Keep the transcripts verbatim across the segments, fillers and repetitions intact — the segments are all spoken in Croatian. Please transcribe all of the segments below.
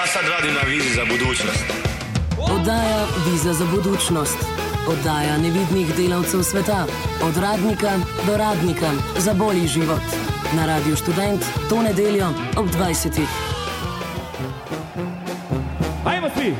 sad radim na vizi za budućnost. Oddaja Viza za budućnost. Oddaja nevidnih delavcev sveta. Od radnika do radnika za bolji život. Na Radiu Študent to nedeljo ob dvajsetih. Ajmo svi!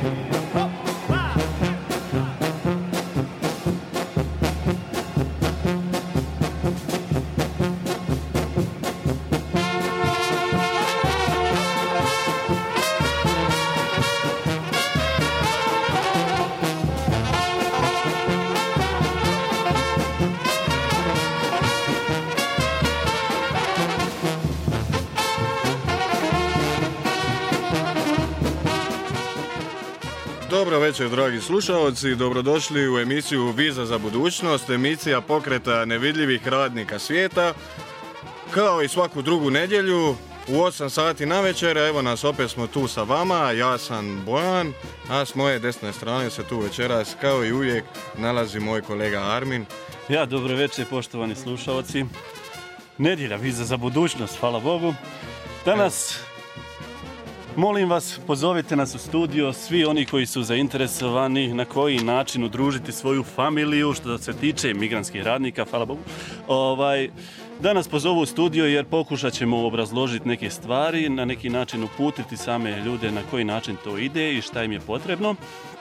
Dobro večer, dragi slušalci, dobrodošli u emisiju Viza za budućnost, emisija pokreta nevidljivih radnika svijeta. Kao i svaku drugu nedjelju, u osam sati na večer, evo nas, opet smo tu sa vama, ja sam Bojan, a s moje desne strane se tu večeras, kao i uvijek, nalazi moj kolega Armin. Ja, dobro večer, poštovani slušalci. Nedjelja, Viza za budućnost, hvala Bogu. Danas... Molim vas, pozovite nas u studio, svi oni koji su zainteresovani na koji način udružiti svoju familiju što se tiče migrantskih radnika, hvala Bogu. Ovaj, da nas pozovu u studio jer pokušat ćemo obrazložiti neke stvari, na neki način uputiti same ljude na koji način to ide i šta im je potrebno.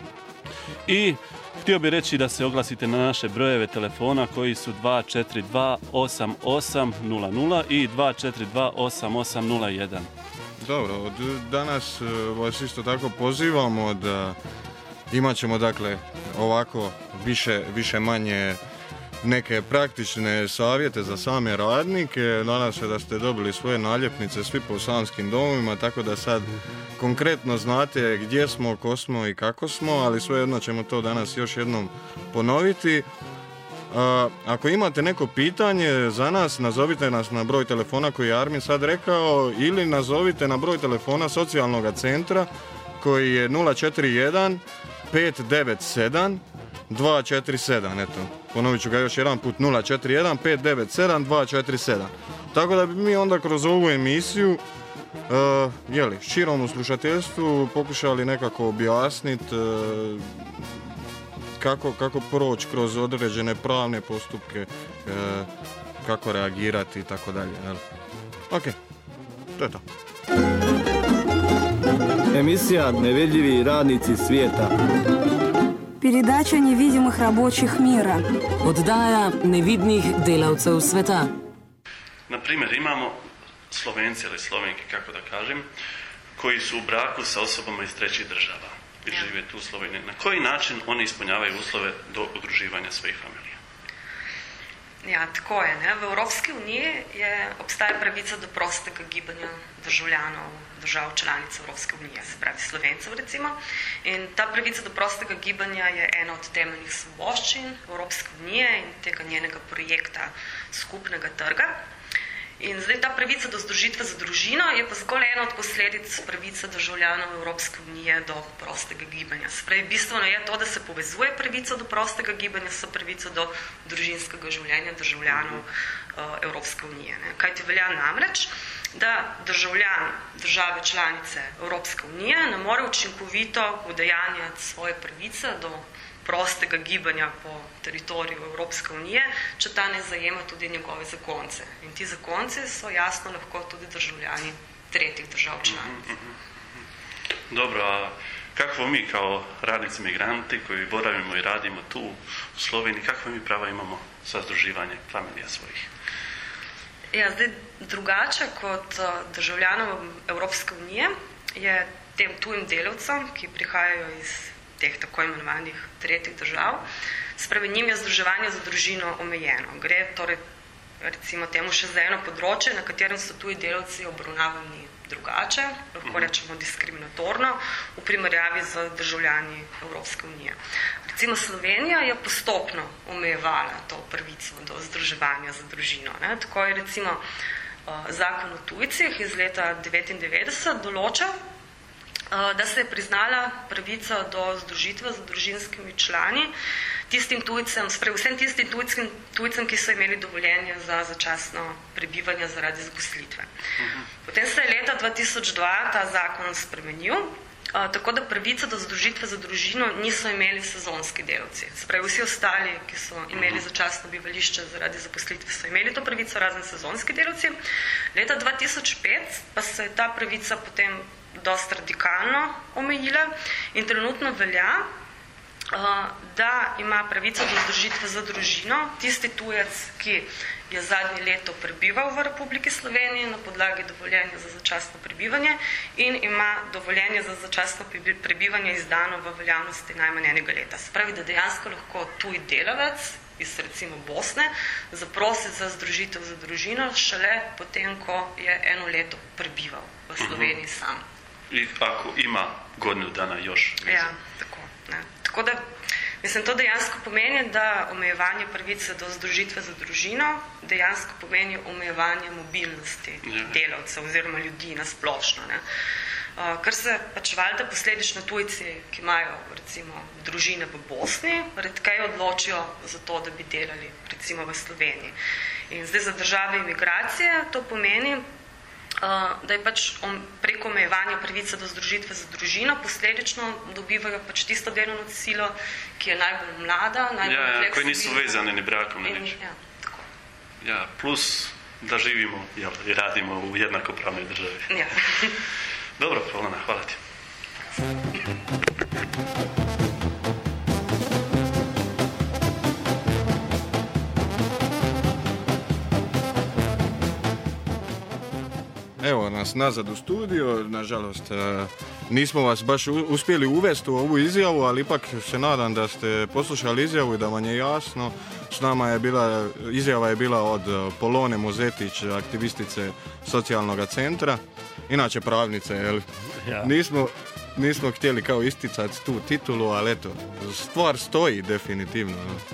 I htio bih reći da se oglasite na naše brojeve telefona koji su dva četiri dva osam osam nula nula i dva četiri dva osam osam nula jedan. Dobro, od danas vas isto tako pozivamo da imat ćemo dakle ovako više, više manje neke praktične savjete za same radnike. Nadam se da ste dobili svoje naljepnice svi po samskim domovima, tako da sad konkretno znate gdje smo, ko smo i kako smo, ali svejedno ćemo to danas još jednom ponoviti. Uh, ako imate neko pitanje za nas, nazovite nas na broj telefona koji je Armin sad rekao ili nazovite na broj telefona socijalnog centra koji je nula četiri jedan pet devet sedam dva četiri sedam. Eto, ponovit ću ga još jedan put, nula četiri jedan pet devet sedam dva četiri sedam. Tako da bi mi onda kroz ovu emisiju uh, jeli, širom u slušateljstvu pokušali nekako objasniti uh, Kako, kako proći kroz određene pravne postupke, e, kako reagirati i tako dalje. Ok, to je to. Emisija Nevidljivi radnici svijeta. Передача невидимых рабочих мира. Oddaja nevidnih delavcev sveta. Na primjer, imamo Slovence ili Slovenke, kako da kažem, koji su u braku sa osobama iz trećih država. I žive tu u Sloveniji. Na koji način oni ispunjavaju uslove do udruživanja svojih familija? Ja, tako je. Ne? V Evropski uniji je, obstaja pravica do prostega gibanja državljanov držav članic Evropske unije, se pravi Slovencev recimo. In ta pravica do prostega gibanja je ena od temeljnih svoboščin Evropske unije in tega njenega projekta skupnega trga. In zdaj ta pravica do združitve za družino je pa zgolj ena od posledic pravice državljanov Evropske unije do prostega gibanja. Spravi, bistveno je to, da se povezuje pravica do prostega gibanja s pravico do družinskega življenja državljanov uh, Evropske unije. Ne. Kaj ti velja namreč, da državljan države članice Evropske unije ne more učinkovito udejanjati svoje pravice do prostega gibanja po teritoriju Evropske unije, če ta ne zajema tudi njegove zakonce. In ti zakonci so jasno lahko tudi državljani tretjih držav članic. Dobro, a kakvo mi kao radnici migranti koji boravimo i radimo tu u Sloveniji, kakvo mi prava imamo sa združivanjem familija svojih? Ja, zdaj drugače kot državljanov Evropske unije je tem tujim delavcem, ki prihajajo iz teh tako imenovanih tretjih držav, spravi njim je združevanje za družino omejeno. Gre torej recimo temu še za eno področje, na katerem so tuji delavci obravnavani drugače, lahko rečemo diskriminatorno, v primerjavi z državljani Evropske unije. Recimo Slovenija je postopno omejevala to pravico do združevanja za družino. Ne? Tako je recimo zakon o tujcih iz leta devetindevetdeset določa, da se je priznala pravica do združitve z družinskimi člani tistim tujcem, sprej vsem tistim tujcem, tujcem, ki so imeli dovoljenje za začasno prebivanje zaradi zaposlitve. Potem se je leta dva tisoč dva ta zakon spremenil Uh, tako da pravice do združitve za družino niso imeli sezonski delavci. Se pravi, vsi ostali, ki so imeli začasno bivališče zaradi zaposlitve, so imeli to pravico, razen sezonski delavci. Leta dva tisoč pet pa se je ta pravica potem dosti radikalno omejila in trenutno velja, uh, da ima pravico do združitve za družino tisti tujec, ki je zadnje leto prebival v Republiki Sloveniji na podlagi dovoljenja za začasno prebivanje in ima dovoljenje za začasno prebivanje izdano v veljavnosti najmanj enega leta. Se pravi, da dejansko lahko tuj delavec iz recimo Bosne zaprosi za združitev za družino šele potem, ko je eno leto prebival v Sloveniji sam. I ako ima godinu dana još. Ja, tako. Ne. Tako da mislim, to dejansko pomeni, da omejevanje pravice do združitve za družino dejansko pomeni omejevanje mobilnosti ja. delavcev oziroma ljudi na splošno. Ne. Uh, kar se pač valjda posledično tujci, ki imajo recimo družine v Bosni, redkeje odločijo za to, da bi delali recimo v Sloveniji. In zdaj za države imigracije to pomeni, Uh, da je pač preko omejevanja pravice do združitve za družino posledično dobivajo pač tisto delovno silo, ki je najbolj mlada, najbolj ja, ja, fleksibilna. Koji nisu vezani ni brakom. In, ja, tako. Ja, plus da živimo jel, i radimo u jednakopravnoj državi. Ja. Dobro, Polona, hvala ti. Evo nas nazad u studiju, nažalost nismo vas baš uspjeli uvesti u ovu izjavu, ali ipak se nadam da ste poslušali izjavu i da vam je jasno. S nama je bila, izjava je bila od Polone Mozetić, aktivistice socijalnog centra, inače pravnice, jel? Ja. Nismo, nismo htjeli kao isticati tu titulu, ali eto, stvar stoji definitivno.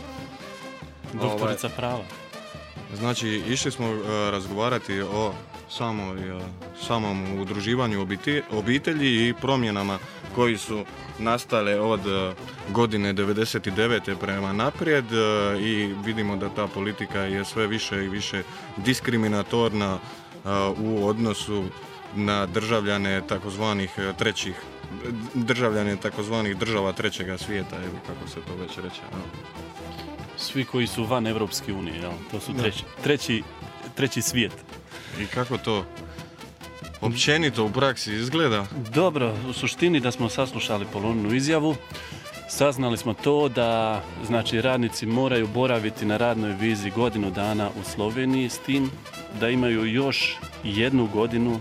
Doktorica prava. Znači, išli smo uh, razgovarati o samoj, uh, samom udruživanju obitelji i promjenama koji su nastale od uh, godine devedeset devete prema naprijed uh, i vidimo da ta politika je sve više i više diskriminatorna uh, u odnosu na državljane takozvanih trećih državljane takozvanih država trećega svijeta, ili kako se to već reče. No. Svi koji su van Evropske unije, jel? To su treći, treći, treći svijet. I kako to općenito u praksi izgleda? Dobro, u suštini da smo saslušali Poloninu izjavu, saznali smo to da znači, radnici moraju boraviti na radnoj vizi godinu dana u Sloveniji, s tim da imaju još jednu godinu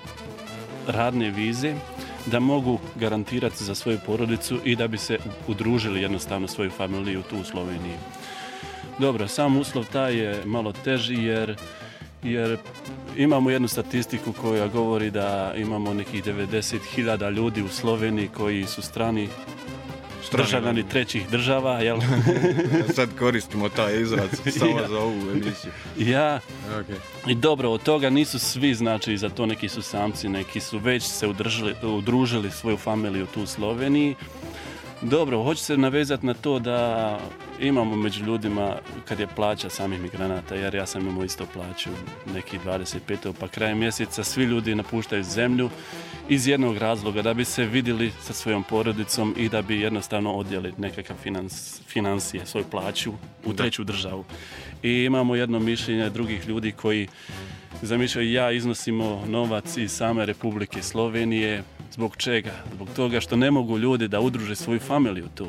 radne vize, da mogu garantirati za svoju porodicu i da bi se udružili jednostavno svoju familiju tu u Sloveniji. Dobro, sam uslov taj je malo teži jer, jer imamo jednu statistiku koja govori da imamo nekih devedeset hiljada ljudi u Sloveniji koji su strani državljani trećih država, jel? Sad koristimo taj izraz samo ja. za ovu emisiju. Ja. Okay. I dobro, od toga nisu svi, znači za to neki su samci, neki su već se udružili, udružili svoju familiju tu u Sloveniji. Dobro, hoću se navezati na to da imamo među ljudima kad je plaća samih migranata, jer ja sam imao isto plaću neki dvadeset pet pa krajem mjeseca svi ljudi napuštaju zemlju iz jednog razloga da bi se vidjeli sa svojom porodicom i da bi jednostavno odjeli nekakav finans, financije, svoju plaću u treću državu. I imamo jedno mišljenje drugih ljudi koji zamišljaju ja iznosimo novac iz same Republike Slovenije. Zbog čega? Zbog toga što ne mogu ljudi da udruže svoju familiju tu.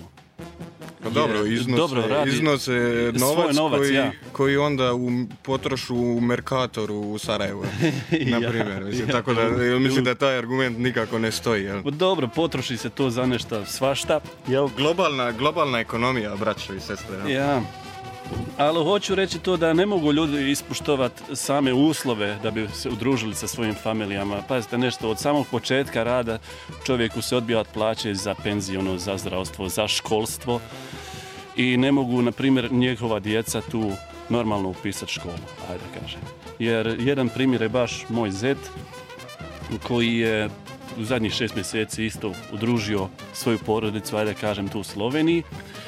Pa dobro, iznose, dobro iznose novac, novac koji, ja. koji onda u, potrošu u Mercatoru u Sarajevu, na primjer. Mislim, ja, tako da, mislim da taj argument nikako ne stoji. Jel? Dobro, potroši se to za nešto svašta. Jel? Globalna, globalna ekonomija, braćo i sestre. Jel? Ja. Ali hoću reći to da ne mogu ljudi ispoštovati same uslove da bi se udružili sa svojim familijama. Pazite nešto, od samog početka rada čovjeku se odbija od plaće za penziju, za zdravstvo, za školstvo i ne mogu, na primjer, njegova djeca tu normalno upisati školu, ajde kažem. Jer jedan primjer je baš moj zet koji je u zadnjih šest mjeseci isto udružio svoju porodicu, ajde kažem, tu u Sloveniji.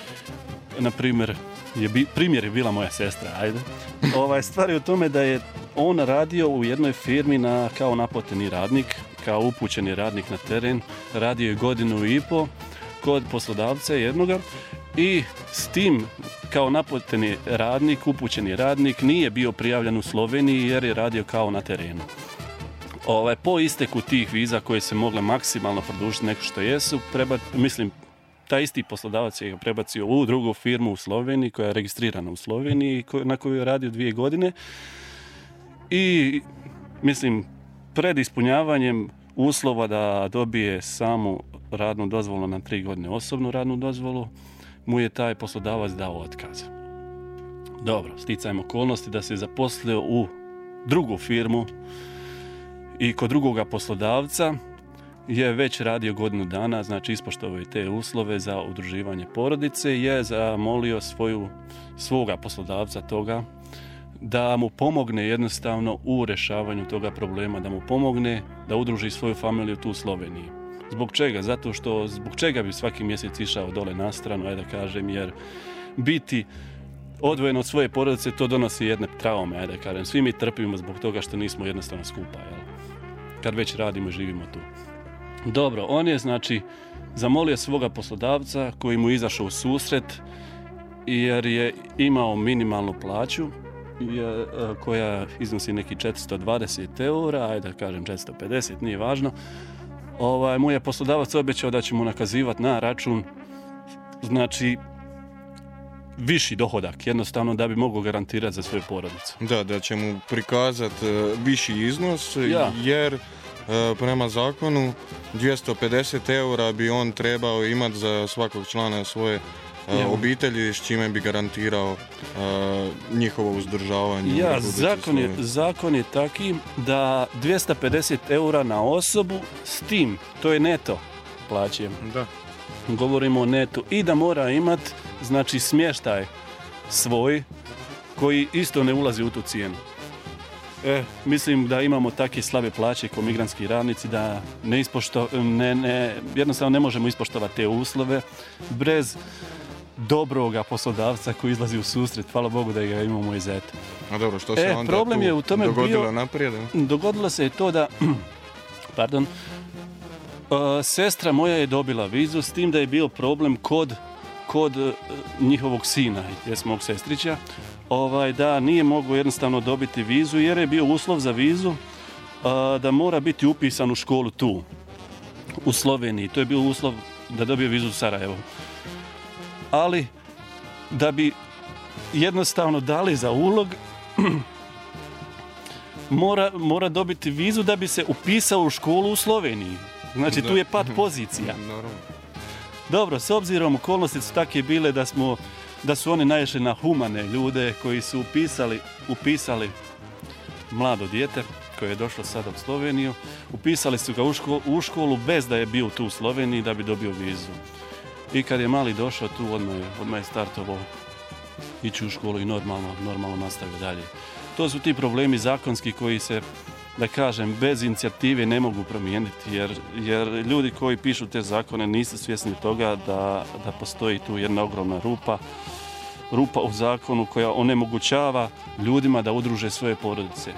Na primjer, Je bi, primjer je bila moja sestra, ajde. Ovaj, stvar je u tome da je on radio u jednoj firmi na, kao naplateni radnik kao upućeni radnik na teren, radio je godinu i po kod poslodavca jednoga i s tim kao naputeni radnik, upućeni radnik nije bio prijavljen u Sloveniji jer je radio kao na terenu. Ovaj, po isteku tih viza koje se mogle maksimalno produžiti neko što jesu, preba, mislim, taj isti poslodavac je ga prebacio u drugu firmu u Sloveniji koja je registrirana u Sloveniji na kojoj je radio dvije godine i mislim pred ispunjavanjem uslova da dobije samu radnu dozvolu na tri godine, osobnu radnu dozvolu, mu je taj poslodavac dao otkaz. Dobro, sticajem okolnosti da se zaposlio u drugu firmu i kod drugoga poslodavca je već radio godinu dana, znači ispoštovao je te uslove za udruživanje porodice, je zamolio svoju, svoga poslodavca toga da mu pomogne jednostavno u rješavanju toga problema, da mu pomogne da udruži svoju familiju tu u Sloveniji. Zbog čega? Zato što zbog čega bi svaki mjesec išao dole na stranu, ajde da kažem, jer biti odvojen od svoje porodice to donosi jedne traume, ajde da kažem. Svi mi trpimo zbog toga što nismo jednostavno skupa, jel? Kad već radimo i živimo tu. Dobro, on je znači zamolio svoga poslodavca koji mu izašao u susret jer je imao minimalnu plaću koja iznosi neki četiristo dvadeset eura, ajde da kažem četiristo pedeset, nije važno. Ovaj, mu je poslodavac obećao da će mu nakazivati na račun znači viši dohodak, jednostavno da bi mogao garantirati za svoju porodicu. Da, da će mu prikazati uh, viši iznos, ja. jer uh, prema zakonu dvjesto pedeset eura bi on trebao imati za svakog člana svoje uh, ja. obitelji, s čime bi garantirao uh, njihovo uzdržavanje. Ja, zakon je, zakon je taki da dvjesto pedeset eura na osobu, s tim, to je neto plaće. Da. Govorimo o netu i da mora imati znači smještaj svoj koji isto ne ulazi u tu cijenu. E, mislim da imamo takve slabe plaće kao migrantski radnici da ne ispošto, ne, ne, jednostavno ne možemo ispoštovati te uslove bez dobroga poslodavca koji izlazi u susret. Hvala Bogu da ga imamo iz zeta. A dobro, što se e, onda problem tu je u tome dogodilo bio, naprijed? Dogodilo se je to da pardon, uh, sestra moja je dobila vizu s tim da je bio problem kod kod uh, njihovog sina, jes mog sestrića, ovaj, da nije mogao jednostavno dobiti vizu jer je bio uslov za vizu uh, da mora biti upisan u školu tu, u Sloveniji. To je bio uslov da dobije vizu u Sarajevo. Ali da bi jednostavno dali za ulog mora, mora dobiti vizu da bi se upisao u školu u Sloveniji. Znači da. Tu je pad pozicija. Dobro, s obzirom okolnosti su takve bile da smo da su oni naišli na humane ljude koji su upisali, upisali mlado dijete koje je došlo sada u Sloveniju, upisali su ga u školu, u školu bez da je bio tu u Sloveniji da bi dobio vizu. I kad je mali došao tu, odmah je, odmah je startovao ići u školu i normalno, normalno nastavio dalje. To su ti problemi zakonski koji se, da kažem, bez inicijative ne mogu promijeniti, jer, jer ljudi koji pišu te zakone nisu svjesni toga da, da postoji tu jedna ogromna rupa, rupa u zakonu koja onemogućava ljudima da udruže svoje porodice.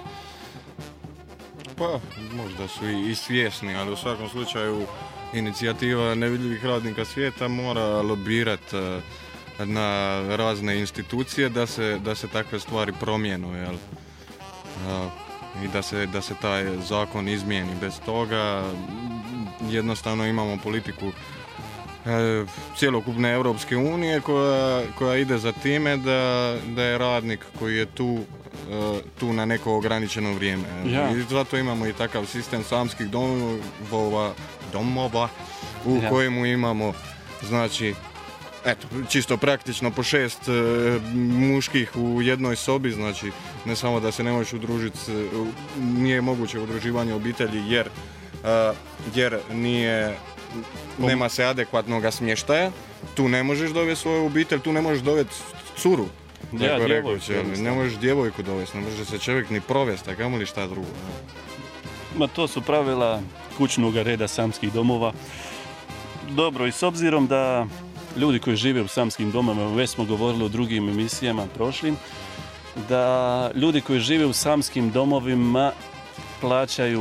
Pa, možda su i, i svjesni, ali u svakom slučaju inicijativa nevidljivih radnika svijeta mora lobirati uh, na razne institucije da se, da se takve stvari promijenu, jel? Uh, i da se, da se taj zakon izmijeni. Bez toga jednostavno imamo politiku e, cjelokupne Europske unije koja, koja ide za time da, da je radnik koji je tu, e, tu na neko ograničeno vrijeme. Ja. I zato imamo i takav sistem samskih domova, domova u ja. kojemu imamo znači eto, čisto praktično po šest e, muških u jednoj sobi, znači ne samo da se ne možeš udružiti, nije moguće udruživanje obitelji jer, e, jer nije, nema se adekvatnog smještaja, tu ne možeš dovesti svoju obitelj, tu ne možeš dovesti curu, ja, tako rekao, ne možeš djevojku dovesti, ne može se čovjek ni provesti, a kamoli šta drugo. Ma to su pravila kućnog reda samskih domova. Dobro, i s obzirom da ljudi koji žive u samskim domovima, već smo govorili o drugim emisijama prošlim, da ljudi koji žive u samskim domovima plaćaju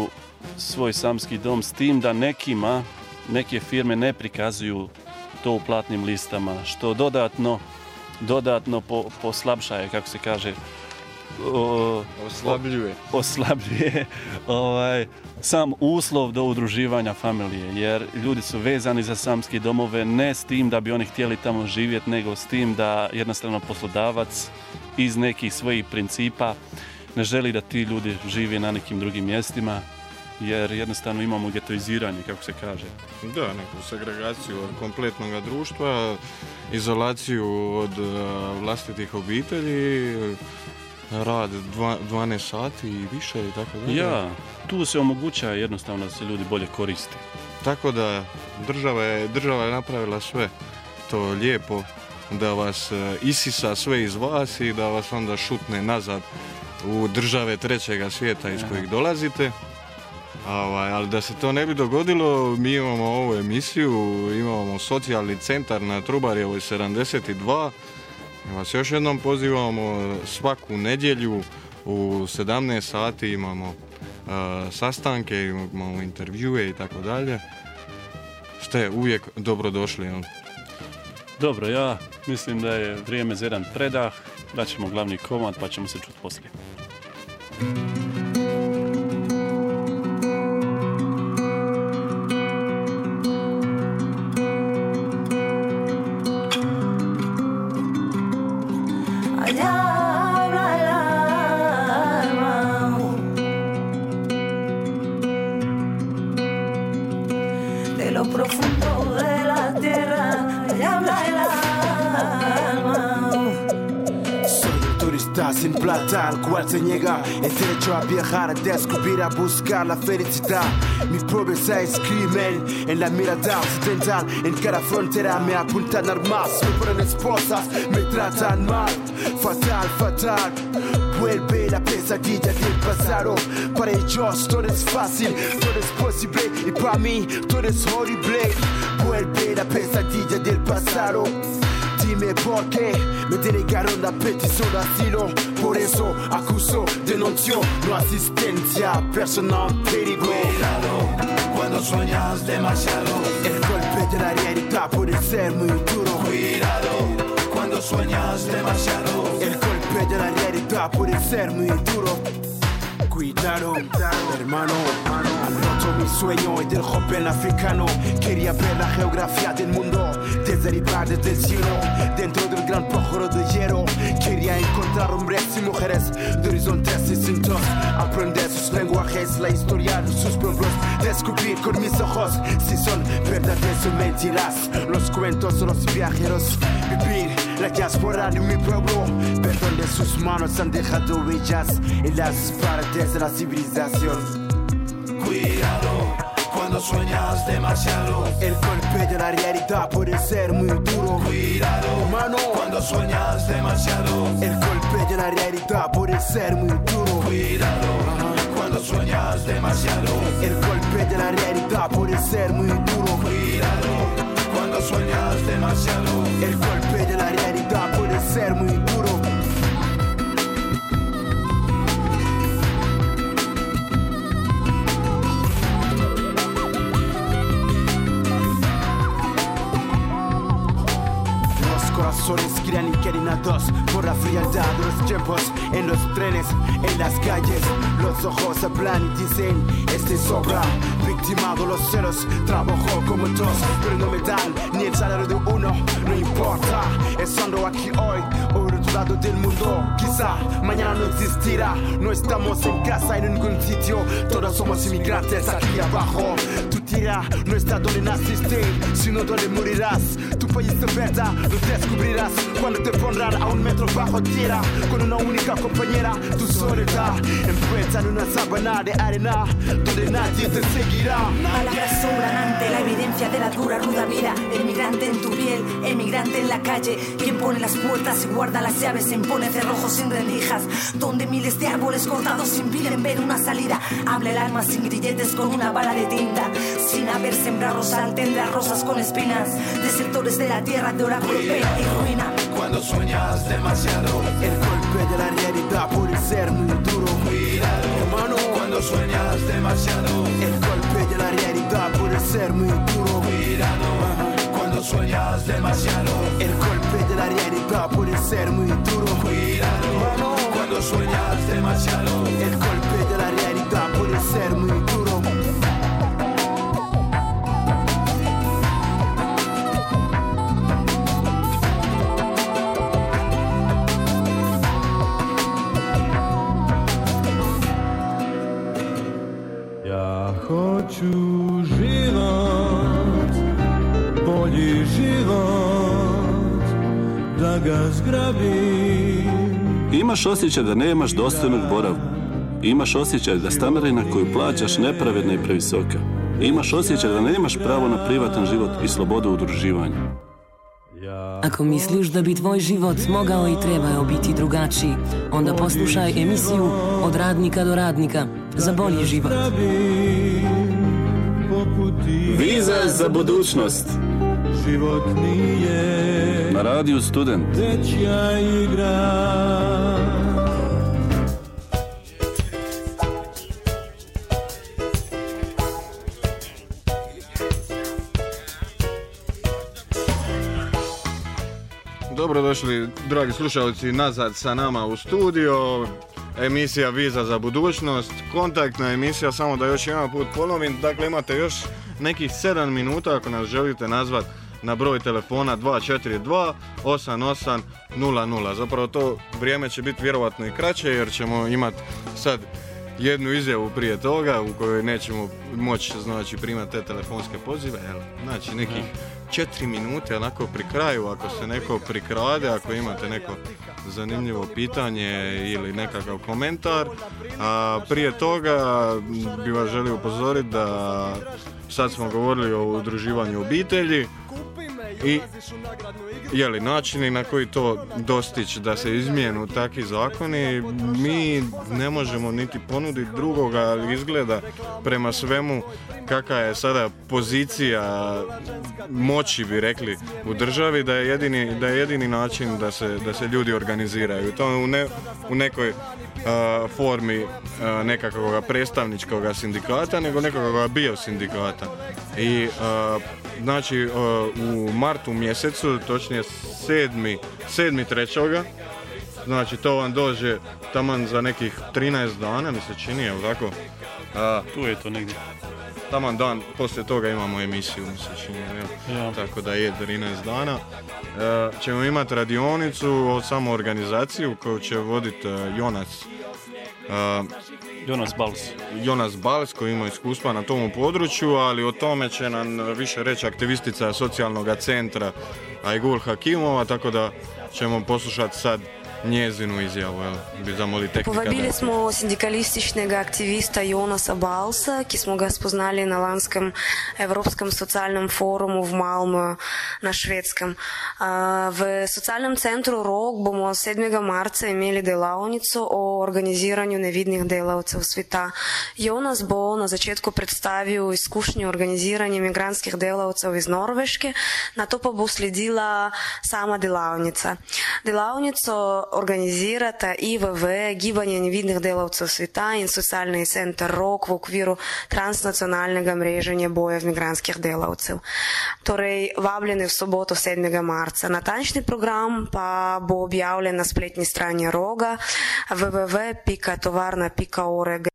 svoj samski dom, s tim da nekima, neke firme ne prikazuju to u platnim listama, što dodatno, dodatno po, poslabšaje, kako se kaže, o, Oslabljuje. oslabljuje ovaj, sam uslov do udruživanja familije, jer ljudi su vezani za samski domove ne s tim da bi oni htjeli tamo živjeti, nego s tim da jednostavno poslodavac iz nekih svojih principa ne želi da ti ljudi žive na nekim drugim mjestima, jer jednostavno imamo getoiziranje, kako se kaže. Da, neku segregaciju od kompletnog društva, izolaciju od uh, vlastitih obitelji, rad dva, dvanaest sati i više i tako dalje. Ja, tu se omogućava jednostavno da se ljudi bolje koriste. Tako da država je, država je napravila sve to lijepo da vas uh, isisa sve iz vas i da vas onda šutne nazad u države trećega svijeta iz kojih dolazite. Ovaj, ali da se to ne bi dogodilo, mi imamo ovu emisiju, imamo socijalni centar na Trubarjevoj sedamdeset dva. Mi vas još jednom pozivamo svaku nedjelju u sedamnaest sati imamo uh, sastanke, imamo intervjue i tako dalje. Ste uvijek dobrodošli. On. Dobro, ja mislim da je vrijeme za jedan predah, da ćemo glavni komad pa ćemo se čuti poslije. Sin plata al cual se niega el derecho a viajar, a descubrir, a buscar la felicidad. Mi pobreza es crimen en la mirada occidental. En cada frontera me apuntan armas, me ponen esposas, me tratan mal. Fatal, fatal. Vuelve la pesadilla del pasado. Para ellos todo es fácil, todo es posible. Y para mí todo es horrible. Vuelve la pesadilla del pasado. Dime por qué me denegaron la petición de asilo. Por eso acuso, denuncio, no asistencia personal terrible. Cuidado cuando sueñas demasiado. El golpe de la realidad puede ser muy duro. Cuidado cuando sueñas demasiado. El golpe de la realidad puede ser muy duro. Cuidado, hermano, han roto mi sueño y del joven africano. Quería ver la geografía del mundo, desderivar desde el cielo, dentro del gran pájaro de hierro. Quería encontrar hombres y mujeres de horizontes distintos, aprender sus lenguajes, la historia de sus pueblos, descubrir con mis ojos si son verdades o mentiras, los cuentos de los viajeros, vivir la diáspora de mi pueblo, ver donde sus manos han dejado huellas en las paredes de la civilización. Cuidado cuando sueñas demasiado. El golpe de la realidad puede ser muy duro. Cuidado, hermano, cuando sueñas demasiado. El golpe de la realidad puede ser muy duro. Cuidado, cuando sueñas demasiado. El golpe de la realidad puede ser muy duro. Cuidado, cuando sueñas demasiado. El golpe de la realidad puede ser muy duro. Corazones giran inquilinados por la frialdad de los tiempos. En los trenes, en las calles, los ojos hablan y dicen: este sobra. Victimado los celos, trabajo como todos, pero no me dan ni el salario de uno. No importa, estando aquí hoy o del otro lado del mundo, quizá mañana no existirá. No estamos en casa en ningún sitio, todos somos inmigrantes aquí abajo. Tu tierra no está donde naciste, sino donde morirás. Tu país de verdad lo descubrirás cuando te pondrán a un metro bajo tierra, con una única compañera, tu soledad, envuelta en una sábana de arena donde nadie te seguirá. Palabras sobran ante la evidencia de la dura, ruda vida. Emigrante en tu piel, emigrante en la calle. Quien pone las puertas y guarda las llaves, se impone cerrojos sin rendijas, donde miles de árboles cortados impiden ver una salida. Habla el alma sin grilletes con una bala de tinta, sin haber sembrado rosal tendrá rosas con espinas, de sectores de la tierra de oráculo, pena y ruina. Cuando sueñas demasiado, el golpe de la realidad puede ser muy duro. Cuidado, hermano, cuando sueñas demasiado. sueñas demasiado. El golpe de la realidad puede ser muy duro. Cuidado cuando sueñas demasiado. El golpe de la realidad puede ser muy duro. Ja hoću život, bolji život, da ga zgrabim. Imaš osjećaj da nemaš dostojnog boravka. Imaš osjećaj da stanarina koju plaćaš nepravedna i previsoka. Imaš osjećaj da nemaš pravo na privatan život i slobodu udruživanja. Ako misliš da bi tvoj život mogao i trebao biti drugačiji, onda poslušaj emisiju Od radnika do radnika za bolji život. Viza za budućnost. Život nije na radiju Student. Dečja igra. Dobrodošli, dragi slušalci, nazad sa nama u studio. Emisija Viza za budućnost, kontaktna emisija, samo da još jedan put ponovim. Dakle, imate još nekih sedam minuta ako nas želite nazvati na broj telefona dva četiri dva osam osam nula nula. Zapravo to vrijeme će biti vjerovatno i kraće jer ćemo imati sad jednu izjavu prije toga u kojoj nećemo moći, znači, primati te telefonske pozive. Znači nekih četiri minute onako pri kraju, ako se neko prikrade, ako imate neko zanimljivo pitanje ili nekakav komentar. A prije toga bi vas želio upozoriti da sad smo govorili o udruživanju obitelji i jeli, načini na koji to dostići da se izmijenu takvi zakoni. Mi ne možemo niti ponuditi drugoga, ali izgleda prema svemu kakva je sada pozicija moći, bi rekli, u državi, da je jedini, da je jedini način da se, da se ljudi organiziraju. To u, ne, u nekoj uh, formi uh, nekakvog predstavničkog sindikata, nego nekakvog biosindikata. I uh, znači uh, u martu mjesecu, točnije sedmi trećega, znači to vam dođe taman za nekih trinaest dana, mi se čini, je li tako? Uh, tu je to negdje. Taman dan poslije toga imamo emisiju, mi se čini, ja. Tako da je trinaest dana. Uh, ćemo imati radionicu o samoorganizaciju koju će voditi uh, Jonas. Uh, Jonas Bals. Jonas Bals koji ima iskustva na tom području, ali o tome će nam više reći aktivistica socijalnog centra Ajgul Hakimova, tako da ćemo poslušati sad njezinu izjavu. Bi zamoli tehnika. Povabili smo sindikalističnega aktivista Jonasa Balsa, ki smo ga spoznali na lanskem Evropskem socialnem forumu v Malmö na Švedskem. V socialnem centru Rog bomo sedmega marca imeli delavnico o organiziranju nevidnih delavcev sveta. Jonas bo na začetku predstavil izkušnje organiziranja migrantskih delavcev iz Norveške, nato pa bo sledila sama delavnica. Delavnico organizirata I V V, Gibanje nevidnih delavcev sveta in socialni center Rog v okviru transnacionalnega mreženja bojev migrantskih delavcev. Torej, vabljeni v soboto sedmega marca. Natančni program pa bo objavljen na spletni strani Roga w w w pika tovarna pika org.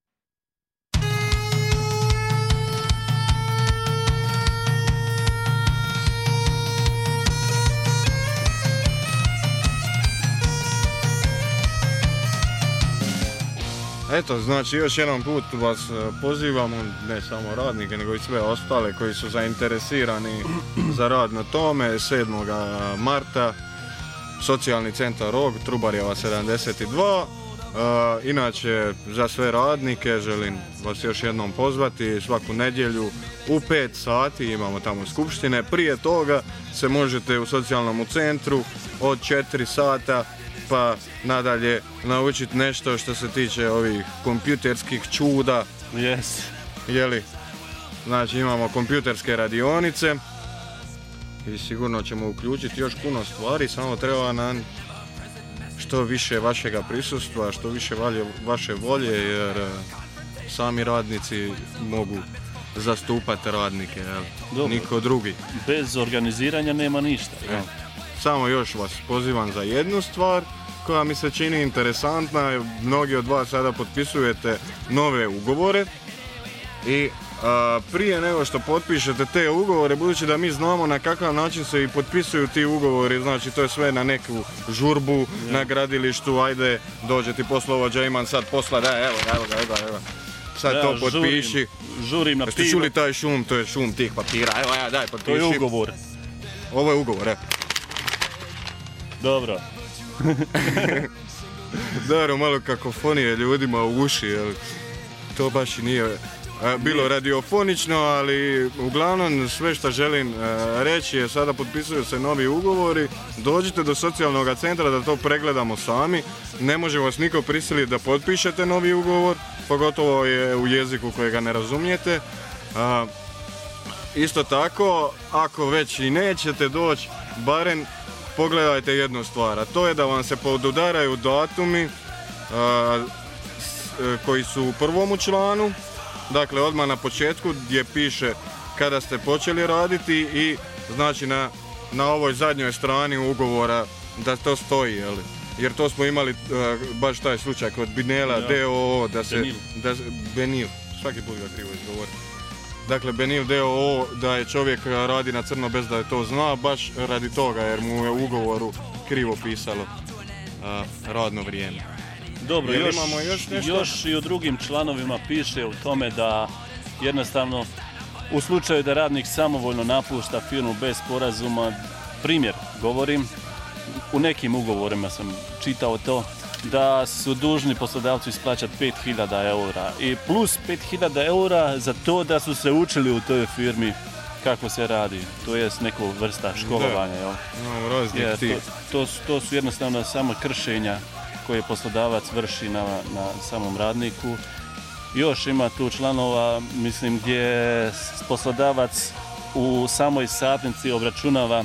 Eto, znači još jedan put vas pozivamo, ne samo radnike, nego i sve ostale koji su zainteresirani za rad na tome. sedmoga marta, Socijalni centar Rog, Trubarjeva sedamdeset dva. Uh, inače, za sve radnike želim vas još jednom pozvati svaku nedjelju u pet sati, imamo tamo skupštine. Prije toga se možete u socijalnom centru od četiri sata pa nadalje naučiti nešto što se tiče ovih kompjuterskih čuda. Yes. Jeli? Znači imamo kompjuterske radionice i sigurno ćemo uključiti još puno stvari, samo treba nam što više vašega prisustva, što više vaše volje, jer sami radnici mogu zastupati radnike, jel? Dobro. Niko drugi. Bez organiziranja nema ništa. E. Samo još vas pozivam za jednu stvar koja mi se čini interesantna. Mnogi od vas sada potpisujete nove ugovore i a, prije nego što potpišete te ugovore, budući da mi znamo na kakav način se i potpisuju ti ugovori, znači to je sve na neku žurbu, ja. Na gradilištu, ajde dođe ti poslovođa, imam sad posla, da evo, evo ga, evo ga, evo. Sad ja, to potpiši. Žurim, žurim na pivo. Jeste čuli taj šum, to je šum tih papira, evo ja, daj potpiši. To je ugovor. Ovo je ugovor, evo. Dobro. Dobro, malo kakofonije ljudima u uši, jel? To baš i nije bilo radiofonično, ali uglavnom sve što želim reći je sada potpisuju se novi ugovori, dođite do socijalnog centra da to pregledamo sami, ne može vas niko prisiliti da potpišete novi ugovor, pogotovo je u jeziku kojega ne razumijete. Isto tako, ako već i nećete doći, barem pogledajte jednu stvar, a to je da vam se podudaraju datumi koji su u prvom članu, dakle odmah na početku gdje piše kada ste počeli raditi i znači na, na ovoj zadnjoj strani ugovora da to stoji, jel? Jer to smo imali uh, baš taj slučaj kod Benila, ja. D O O, da se... Benil. Da, Benil, svaki put ga krivo izgovori. Dakle, Benil D O O, da je čovjek radi na crno bez da je to zna, baš radi toga jer mu je u ugovoru krivo pisalo uh, radno vrijeme. Dobro, još, još, još i u drugim članovima piše u tome da jednostavno u slučaju da radnik samovoljno napušta firmu bez sporazuma, primjer govorim, u nekim ugovorima sam čitao to, da su dužni poslodavcu isplaćati pet hiljada eura i plus pet hiljada eura za to da su se učili u toj firmi kako se radi, to jest neku vrsta školovanja. Jel? No, je, to, to, su, to su jednostavno samo kršenja koje poslodavac vrši na, na samom radniku. Još ima tu članova, mislim, gdje poslodavac u samoj satnici obračunava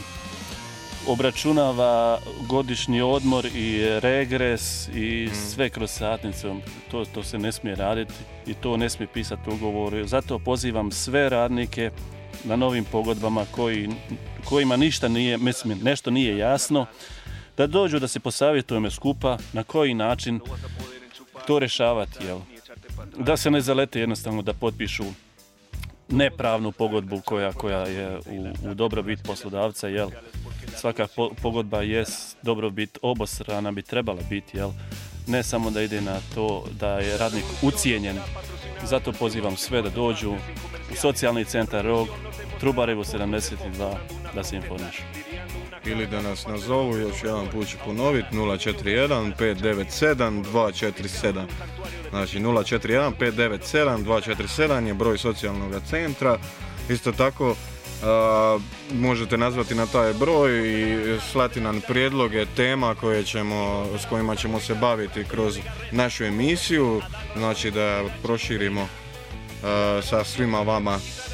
obračunava godišnji odmor i regres i sve kroz satnicu. To, to se ne smije raditi i to ne smije pisati u ugovoru. Zato pozivam sve radnike na novim pogodbama koji, kojima ništa nije, mislim, nešto nije jasno, da dođu da se posavjetujemo skupa na koji način to rješavati, jel? Da se ne zalete jednostavno da potpišu nepravnu pogodbu koja, koja je u, u dobrobit poslodavca, jel? Svaka po, pogodba je dobrobit obostrana bi trebala biti, jel? Ne samo da ide na to da je radnik ucijenjen. Zato pozivam sve da dođu u socijalni centar Rog, Trubarevo sedamdeset dva, da se informišu. Ili da nas nazovu, još jedan put ću ponoviti, nula četiri jedan pet devet sedam dva četiri sedam. Znači nula četiri jedan pet devet sedam dva četiri sedam je broj socijalnog centra. Isto tako Uh, možete nazvati na taj broj i slati nam prijedloge tema koje ćemo, s kojima ćemo se baviti kroz našu emisiju, znači da proširimo uh, sa svima vama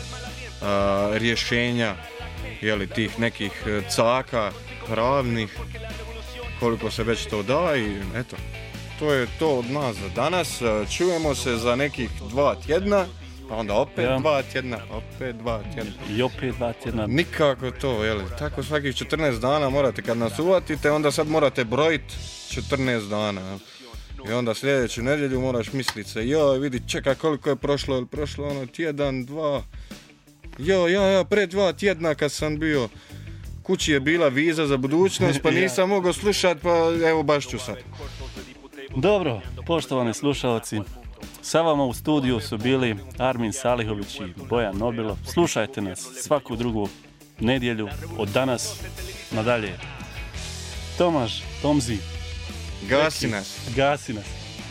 uh, rješenja, jeli, tih nekih caka pravnih, koliko se već to da i eto, to je to od nas za danas. Čujemo se za nekih dva tjedna. Pa onda opet ja. dva tjedna, opet dva tjedna. I opet dva tjedna. Nikako to, jel? Tako svakih četrnaest dana morate, kad nas uvatite, onda sad morate brojiti četrnaest dana. Jel? I onda sljedeću nedjelju moraš misliti se, joj, vidi, čekaj koliko je prošlo, jel prošlo ono tjedan, dva. Jo, ja, ja, pre dva tjedna kad sam bio, kući je bila viza za budućnost, pa nisam mogao slušati, pa evo baš ću sad. Dobro, poštovani slušalci. Sa vama u studiju su bili Armin Salihović i Bojan Nobilo. Slušajte nas svaku drugu nedjelju od danas nadalje. Tomaš, Tomzi, gasi nas. Gasi nas.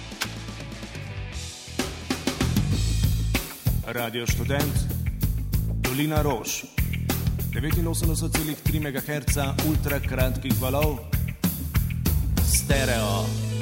Radio Študent, Dolina Rož, devetinosemdeset celih tri megaherca ultra kratkih valov, stereo.